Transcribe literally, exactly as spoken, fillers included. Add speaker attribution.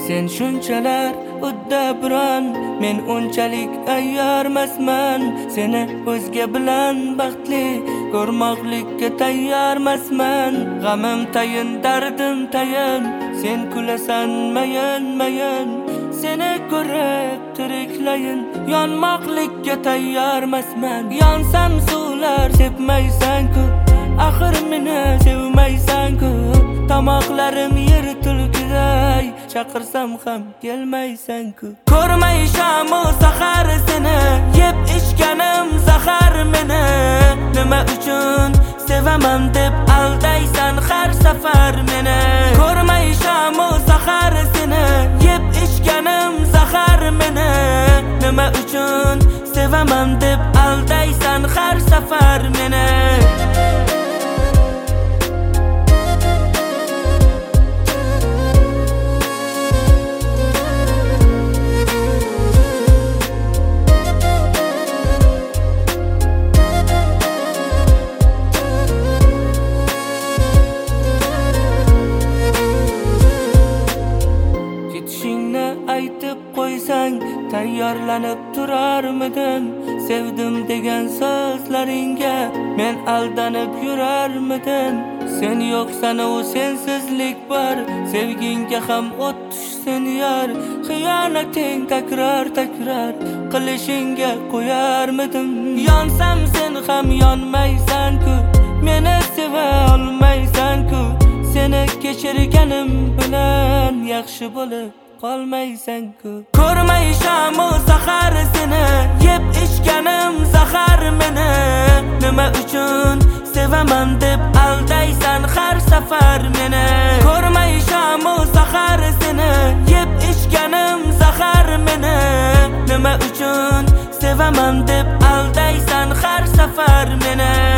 Speaker 1: Sen shunchalar uddaburon, men unchalik ayyormasman. Seni o'zga bilan baxtli ko'rmoqlikka tayyormasman. G'amim tayin, dardim tayin, sen kulasan mayin mayin. Seni ko'rib tiriklayin, yonmoqlikka tayyormasman. Yonsam suvlar sepmaysan-ku, axir meni sevmaysan-ku. Tomoqlarim yer tulkiday, chaqirsam ham kelmaysan-ku. Ko'rmay shamu sahar seni, yeb ichganim zahar meni. Nima uchun sevaman deb aldaysan har safar meni. Ko'rmay shamu sahar seni, yeb ichganim zahar meni. Nima uchun sevaman deb aldaysan har safar meni. Aytib qo'ysang tayyorlanib turarmidim. Sevdim degan so'zlaringga men aldanib yurarmidim. Sen yo'qsan u sensizlik bor, sevgingga ham o't tushsin yor. Xiyonating takror takror qilishingga qo'yarmidim. Yonsam sen ham yonmaysan-ku, meni seva olmaysan-ku. Seni kechirganim bilan yaxshi bo'lib qolmaysan-ku. Ko'rmay shamu sahar seni, yeb ichganim zahar meni. Nima uchun sevaman deb aldaysan har safar meni. Ko'rmay shamu sahar seni, yeb ichganim zahar meni. Nima uchun sevaman deb aldaysan har safar meni.